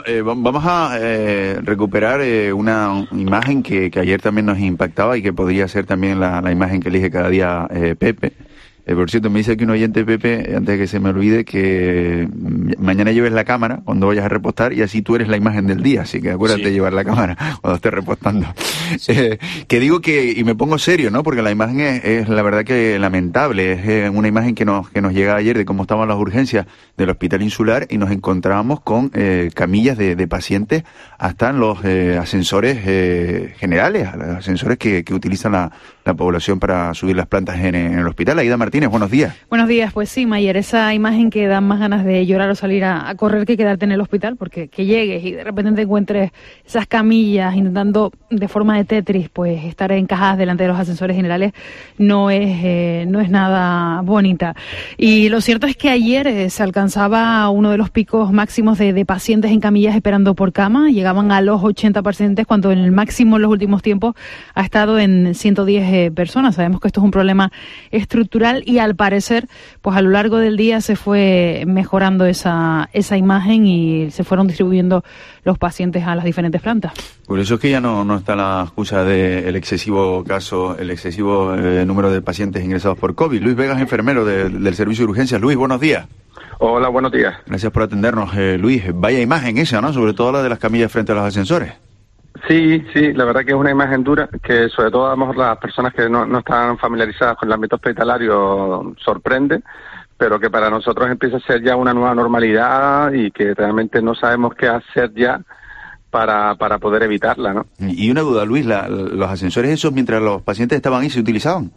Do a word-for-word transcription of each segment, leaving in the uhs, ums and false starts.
Eh, va- vamos a eh, recuperar eh, una imagen que, que ayer también nos impactaba y que podría ser también la, la imagen que elige cada día eh, Pepe. Eh, por cierto, me dice aquí un oyente, Pepe, antes de que se me olvide, que mm, mañana lleves la cámara cuando vayas a repostar y así tú eres la imagen del día. Así que acuérdate Sí. de llevar la cámara cuando estés repostando. Eh, que digo que, y me pongo serio, ¿no? Porque la imagen es, es la verdad que lamentable. Es eh, una imagen que nos, que nos llega ayer de cómo estaban las urgencias del Hospital Insular y nos encontrábamos con eh, camillas de, de pacientes hasta en los eh, ascensores eh, generales, los ascensores que, que utilizan la, la población para subir las plantas en, en el hospital. Aida Martínez, buenos días. Buenos días, pues sí, Mayer, esa imagen que da más ganas de llorar o salir a, a correr que quedarte en el hospital, porque que llegues y de repente te encuentres esas camillas intentando de forma de Tetris pues estar encajadas delante de los ascensores generales no es eh, no es nada bonita. Y lo cierto es que ayer eh, se alcanzaba uno de los picos máximos de, de pacientes en camillas esperando por cama, llegaban a los ochenta pacientes cuando en el máximo en los últimos tiempos ha estado en ciento diez eh, personas. Sabemos que esto es un problema estructural y al parecer pues a lo largo del día se fue mejorando esa esa imagen y se fueron distribuyendo los pacientes a las diferentes plantas. Por eso es que ya no, no está la excusa del excesivo caso, el excesivo eh, número de pacientes ingresados por COVID. Luis Vegas, enfermero de- del Servicio de Urgencias. Luis, buenos días. Hola, buenos días. Gracias por atendernos, eh, Luis. Vaya imagen esa, ¿no? Sobre todo la de las camillas frente a los ascensores. Sí, sí, la verdad que es una imagen dura que sobre todo a lo mejor las personas que no, no están familiarizadas con el ámbito hospitalario sorprende, pero que para nosotros empieza a ser ya una nueva normalidad y que realmente no sabemos qué hacer ya para, para poder evitarla, ¿no? Y una duda, Luis, la- los ascensores esos, mientras los pacientes estaban ahí, ¿se utilizaban?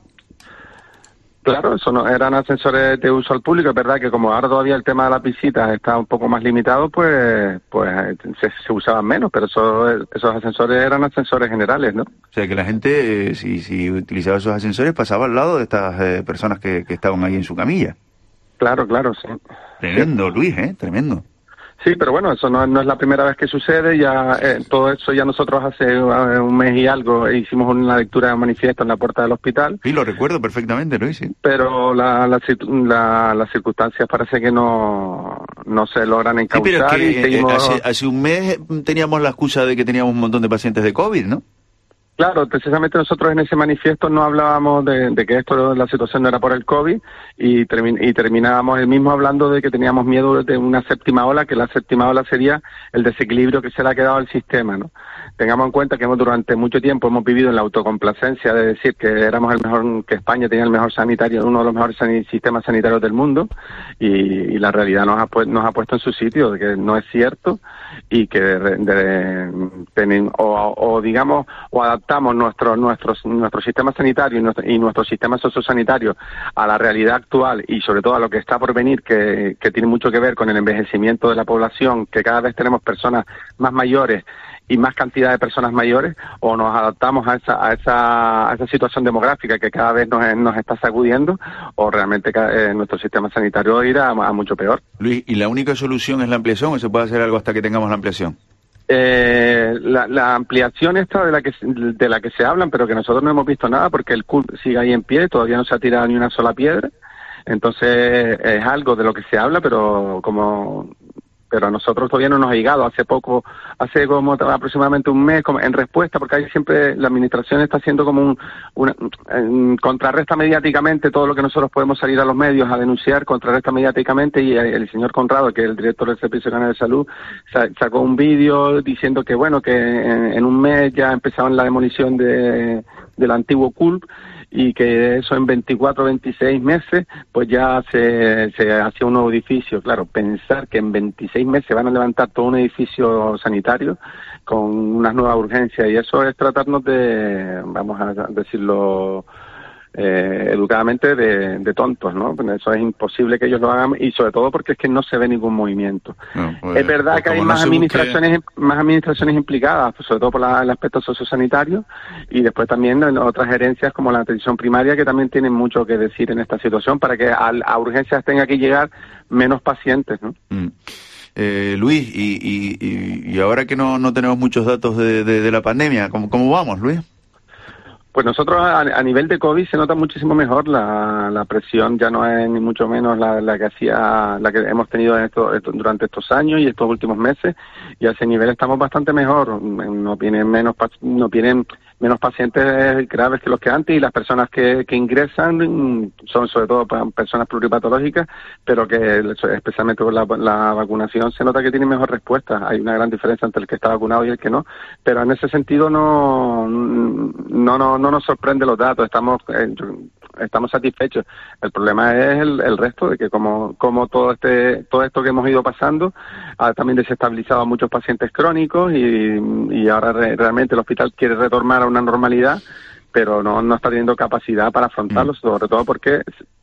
Claro, eso no, eran ascensores de uso al público. Es verdad que como ahora todavía el tema de las visitas está un poco más limitado, pues pues se, se usaban menos, pero eso, esos ascensores eran ascensores generales, ¿no? O sea, que la gente, eh, si, si utilizaba esos ascensores, pasaba al lado de estas eh, personas que, que estaban ahí en su camilla. Claro, claro, sí. Tremendo, Luis, ¿eh? Tremendo. Sí, pero bueno, eso no, no es la primera vez que sucede. Ya eh, todo eso ya nosotros hace eh, un mes y algo hicimos una lectura de manifiesto en la puerta del hospital. Sí, lo recuerdo perfectamente, Luis, sí. Pero la, la, situ- la- las circunstancias parece que no, no se logran Sí, pero es encauzar que y eh, seguimos... hace, hace un mes teníamos la excusa de que teníamos un montón de pacientes de COVID, ¿no? Claro, precisamente nosotros en ese manifiesto no hablábamos de, de que esto, la situación no era por el COVID y, termi- y terminábamos el mismo hablando de que teníamos miedo de una séptima ola, que la séptima ola sería el desequilibrio que se le ha quedado al sistema, ¿no? Tengamos en cuenta que hemos, durante mucho tiempo hemos vivido en la autocomplacencia de decir que éramos el mejor, que España tenía el mejor sanitario, uno de los mejores sani- sistemas sanitarios del mundo y, y la realidad nos ha, pu- nos ha puesto en su sitio, de que no es cierto y que de, de- teni- o, o digamos o adaptamos nuestro nuestro nuestro sistema sanitario y nuestro, y nuestro sistema sociosanitario a la realidad actual y sobre todo a lo que está por venir, que, que tiene mucho que ver con el envejecimiento de la población, que cada vez tenemos personas más mayores y más cantidad de personas mayores, o nos adaptamos a esa a esa, a esa situación demográfica que cada vez nos, nos está sacudiendo, o realmente eh, nuestro sistema sanitario irá a, a mucho peor. Luis, ¿y la única solución es la ampliación o se puede hacer algo hasta que tengamos la ampliación? Eh, la, la ampliación esta de la que de la que se hablan, pero que nosotros no hemos visto nada porque el C U L sigue ahí en pie, todavía no se ha tirado ni una sola piedra, entonces es algo de lo que se habla, pero como pero a nosotros todavía no nos ha llegado. Hace poco, hace como aproximadamente un mes, como en respuesta, porque ahí siempre la administración está haciendo como un, una, un contrarresta mediáticamente todo lo que nosotros podemos salir a los medios a denunciar, contrarresta mediáticamente, y el, el señor Conrado, que es el director del Servicio Nacional de Salud, sa, sacó un vídeo diciendo que bueno, que en, en un mes ya empezaban la demolición de del antiguo C U L y que eso en veinticuatro, veintiséis meses pues ya se, se hacía un nuevo edificio. Claro, pensar que en veintiséis meses van a levantar todo un edificio sanitario con unas nuevas urgencias, y eso es tratarnos de, vamos a decirlo eh, educadamente, de, de tontos, ¿no? Eso es imposible que ellos lo hagan, y sobre todo porque es que no se ve ningún movimiento. No, pues, es verdad pues que hay no más administraciones busque... más administraciones implicadas, pues sobre todo por la, el aspecto sociosanitario, y después también en otras gerencias como la atención primaria, que también tienen mucho que decir en esta situación para que a, a urgencias tenga que llegar menos pacientes, ¿no? Mm. Eh, Luis, y, y, y, y ahora que no, no tenemos muchos datos de, de, de la pandemia, ¿cómo, cómo vamos, Luis? Pues nosotros a, a nivel de COVID se nota muchísimo mejor, la, la presión ya no es ni mucho menos la, la que hacía, la que hemos tenido en esto, esto, durante estos años y estos últimos meses, y a ese nivel estamos bastante mejor, no vienen menos, no vienen menos pacientes graves que los que antes, y las personas que, que ingresan son sobre todo personas pluripatológicas, pero que especialmente con la, la vacunación se nota que tienen mejor respuesta. Hay una gran diferencia entre el que está vacunado y el que no, pero en ese sentido no no no, no nos sorprende los datos, estamos eh, estamos satisfechos. El problema es el, el resto, de que como como todo este todo esto que hemos ido pasando ha también desestabilizado a muchos pacientes crónicos, y, y ahora re, realmente el hospital quiere retornar a una normalidad, pero no, no está teniendo capacidad para afrontarlo, mm. sobre todo porque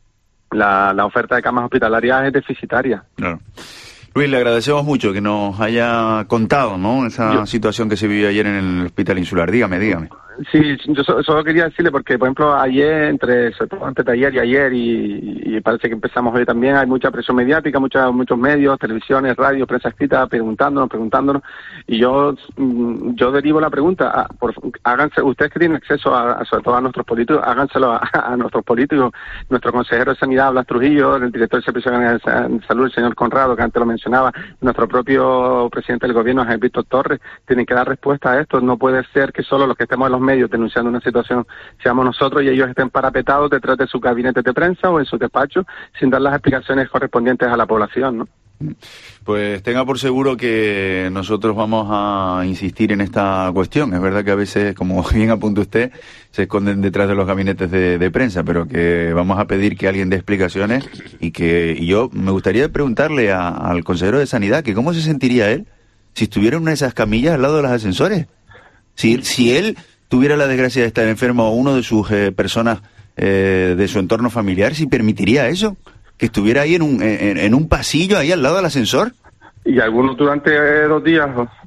la, la oferta de camas hospitalarias es deficitaria. Claro. Luis, le agradecemos mucho que nos haya contado, ¿no?, esa Yo, situación que se vivió ayer en el Hospital Insular. Dígame, dígame. Sí, yo solo quería decirle, porque por ejemplo ayer, entre sobre todo antes de ayer y ayer, y, y parece que empezamos hoy también, hay mucha presión mediática, mucha, muchos medios, televisiones, radio, prensa escrita, preguntándonos, preguntándonos, y yo yo derivo la pregunta, a, por, háganse, ustedes que tienen acceso a, a, sobre todo a nuestros políticos, háganselo a, a nuestros políticos. Nuestro consejero de Sanidad, Blas Trujillo, el director del Servicio de Salud, el señor Conrado, que antes lo mencionaba, nuestro propio presidente del gobierno, Jaime Víctor Torres, tienen que dar respuesta a esto. No puede ser que solo los que estemos en los medios denunciando una situación seamos nosotros y ellos estén parapetados detrás de su gabinete de prensa o en su despacho sin dar las explicaciones correspondientes a la población, ¿no? Pues tenga por seguro que nosotros vamos a insistir en esta cuestión. Es verdad que a veces, como bien apunta usted, se esconden detrás de los gabinetes de, de prensa, pero que vamos a pedir que alguien dé explicaciones, y que y yo me gustaría preguntarle a, al consejero de Sanidad que cómo se sentiría él si estuviera en una de esas camillas al lado de los ascensores. Si, si él tuviera la desgracia de estar enfermo, o uno de sus eh, personas eh, de su entorno familiar, ¿si permitiría eso? Que estuviera ahí en un en, en un pasillo, ahí al lado del ascensor. Y algunos durante dos días,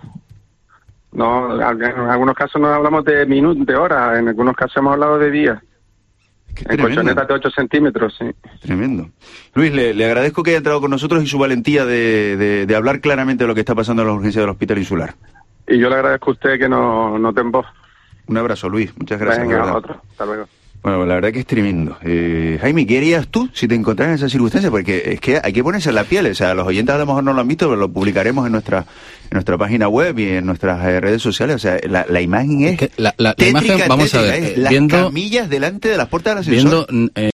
no, en algunos casos no hablamos de minutos, de horas, en algunos casos hemos hablado de días. En colchonetas de ocho centímetros, sí. Tremendo. Luis, le, le agradezco que haya entrado con nosotros y su valentía de, de, de hablar claramente de lo que está pasando en las urgencias del Hospital Insular. Y yo le agradezco a usted que no, no te en voz. Un abrazo, Luis. Muchas gracias. Venga, otro. Hasta luego. Bueno, la verdad que es tremendo. Eh, Jaime, ¿qué harías tú si te encontraras en esa circunstancia? Porque es que hay que ponerse en la piel. O sea, los oyentes a lo mejor no lo han visto, pero lo publicaremos en nuestra en nuestra página web y en nuestras eh, redes sociales. O sea, la, la imagen es, es que la, la, tétrica, la imagen, vamos tétrica, a ver, es eh, las viendo, camillas delante de las puertas del ascensor. Viendo, eh,